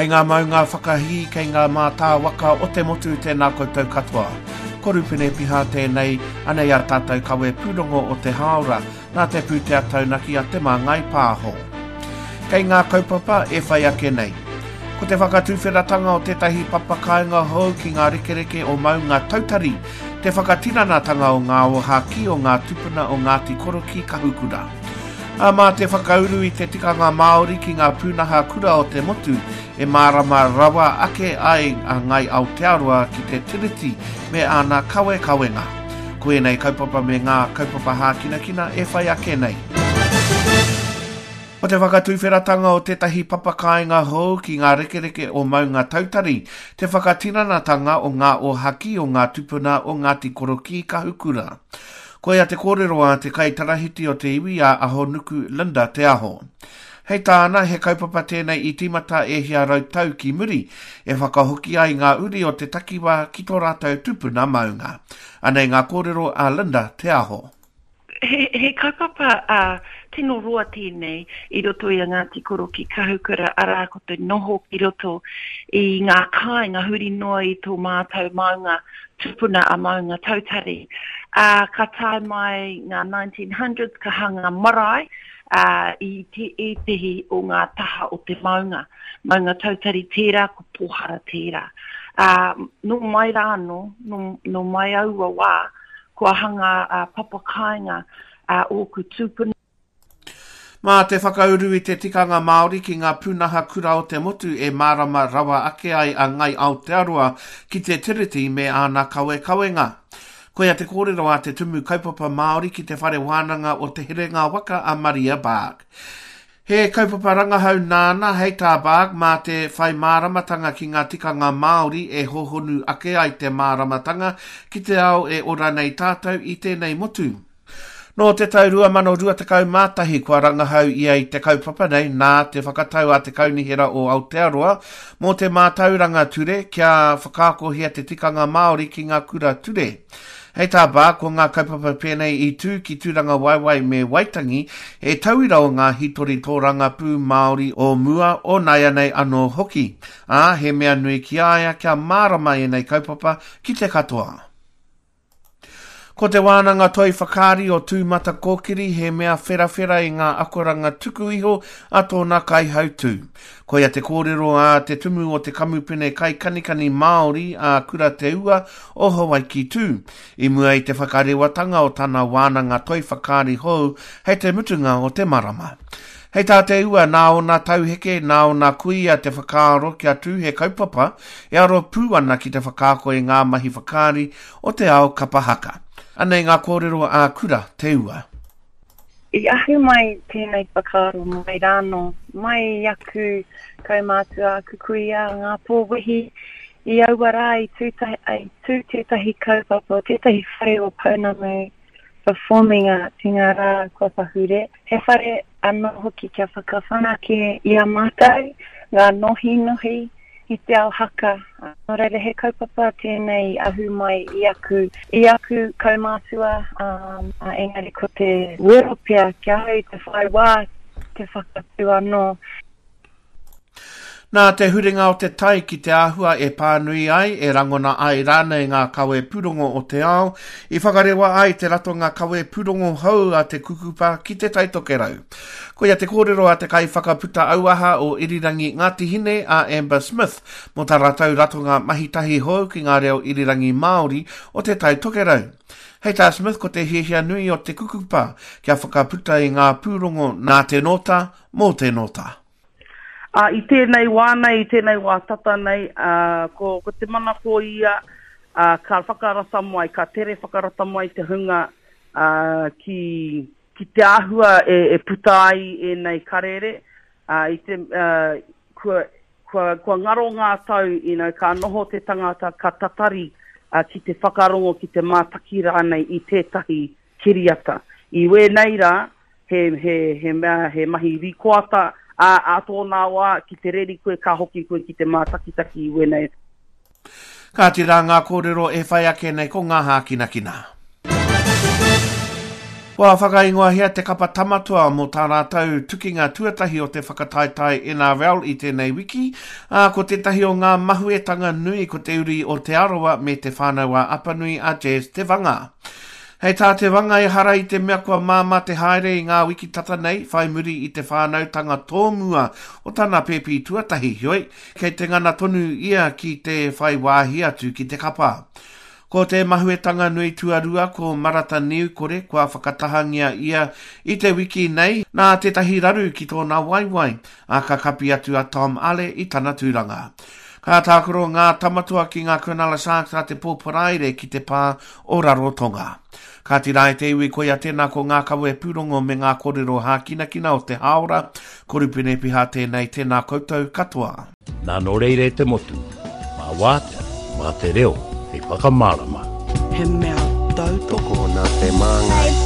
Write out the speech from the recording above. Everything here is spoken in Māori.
Kei ngā maunga whakahi, kei ngā mātā waka o te motu tēnā koutou katoa. Korupene piha tēnei, anei a tātou kawe pūrongo o te haora, nā te pūtea taunaki a te māngai pāho. Kei ngā kaupapa e whai ake nei. Ko te whakatuwheratanga o tētahi papakainga hou ki ngā rekereke o maunga tautari, te whakatinanatanga o ngā ohaki o ngā tupuna o Ngāti Koroki Kahukura. Mā te whakauru i te tikanga Māori ki ngā pūnaha kura o te motu, e mārama rawa ake ai a ngai Aotearoa ki te tiriti me ana kawe kawenga. Koe nei kaupapa me ngā kaupapa hākinakina e whai ake nei. O te whakatuwheratanga o tētahi papakainga hou ki ngā rekereke o maunga tautari, te whakatinanatanga o ngā ohaki o ngā tupuna o Ngāti Koroki Kahukura. Koe a te kōreroa te kai tarahiti o te iwi a aho nuku Linda te aho. Hei tāna he kaupapa tēnei i timata e hia rautau ki muri, e whakahoki ai ngā uri o te takiwa ki tō rātou tupuna maunga. Anei ngā kōrero a Linda te aho. He kaupapa tino roa tēnei i roto i a Ngāti Koroki Kahukura ara ko te noho ki roto i ngā kai, ngā huri noa i tō mātou maunga tupuna a maunga tautari. Ka tae mai ngā 1900s ka hanga marae i te etehi o ngā taha o te maunga tautari tērā ko pohara tērā. No mai rāno, no mai aua wā, kua hanga papakainga o ku tupuna. Mā te whakauru i te tikanga Māori ki ngā pūnaha kura o te motu e mārama rawa ake ai a ngai Aotearoa ki te tiriti me ana kawe kawenga. Koe a te kōrero a te tumu kaupapa Māori ki te whare wānanga o te herenga waka a Maria Bark. He kaupapa rangahau nāna hei tā Bark mā te whai māramatanga ki ngā tikanga Māori e hohonu ake ai te māramatanga ki te ao e ora nei tātou i tēnei motu. No te tau 2020 mātahi kua rangahau ia i te kaupapa nei nā te whakatau a te kaunihera o Aotearoa mō te mātauranga ture kia whakakohia te tikanga Māori ki ngā kura ture. Hei tā bā, ko ngā kaupapa pēnei i tū ki tūranga waiwai me Waitangi, e tauira o ngā hitori tōranga pū Māori o mua o nai anei anō hoki. He mea nui ki aia kia mārama e nei kaupapa ki te katoa. Ko te wānanga toi whakari o tūmata kōkiri he mea whera i ngā akoranga tuku iho a tōna kai hautū. Ko ia te kōrero a te tumu o te kamupene kai kanikani Māori a kura te ua o Hawaii ki tū. I mua i te whakarewatanga o tana wānanga toi whakari hou hei te mutunga o te marama. Hei tā te ua nā o nā tauheke, nā o nā kui a te whakaaro kia tū he kaupapa, e aro pūana ki te whakaako e ngā mahi whakari o te ao kapahaka. Anei ngā kōrero a kura te ua. I ahu mai tēnei whakaaro mai rāno, mai aku kaumātua kukuia ngā pōwehi i auara i tū tētahi kaupapa, tētahi whare o Pounamu performing a tingara kua pahure. He whare anō hoki kia whakawhanake i a mātou, ngā nohi i te ao haka. Nō reire he kaupapa tēnei ahu mai i aku kaumātua, engari ko te weropia kia hau te whai wā, te whakatu anō. Nā te huringa o te tai ki te āhua e pānui ai, e rangona ai rānei ngā kawe pūrongo o te ao, i whakarewa ai te rato ngā kawe pūrongo hau a te kukupa ki te taitokerau. Ko ia te kōrero a te kai whakaputa auaha o irirangi Ngāti Hine a Amber Smith, mo tā rātau ratonga mahitahi hou ki ngā reo irirangi Māori o te taitokerau. Hei tā Smith ko te hiehia nui o te kukupa, kia whakaputa i ngā pūrongo nā te nota mō te nota. I tēnei wānei, i tēnei wā tata nei, ko te mana ko ia, ka whakarata mai, ka tere whakarata mai te hunga ki te āhua e puta ai e nei karere. Kua ngaro ngā tau, ka noho te tangata ka tatari ki te whakarongo, ki te mātaki rānei i tētahi kiriata. I we nei rā, he mahi rikoata, a tōnā wā ki te reri koe ka hoki koe ki te mātakitaki i wenei. Ka tira ngā kōrero e whai ake nei ko ngā hākinakina. Kua whakaingoa hea te kapa tamatua mo tā rātau tukinga tuatahi o te whakataitai NRL i tēnei wiki, ko tētahi o ngā mahuetanga nui ko te uri o te aroa me te whānau a Apanui a Jazz Te Wanga. Hei tā te wanga e hara i te mea kua māma te haere i ngā wiki tata nei, whai muri i te whānautanga tōmua o tāna pēpi tuatahi, hoi, kei te ngana tonu ia ki te whai wāhi atu ki te kapa. Ko te mahuetanga nui tuarua ko Marata Niukore kua whakatahangia ia i te wiki nei nā tētahi raru ki tōna waiwai a ka kapi atu a Tom Ale i tana tūranga. Ka tākoro ngā tamatua ki ngā Cronulla Sharks a te pōparaire ki te pā o Rarotonga. Ka tirai te iwi koia tēnā ko ngā kawe pūrongo me ngā kōrero hākinakina o te haora, korupine piha tēnei tēnā koutou katoa. Nā no reire te motu, mā wātea, mā te reo. He whakamārama. He mea tautoko nā te māngai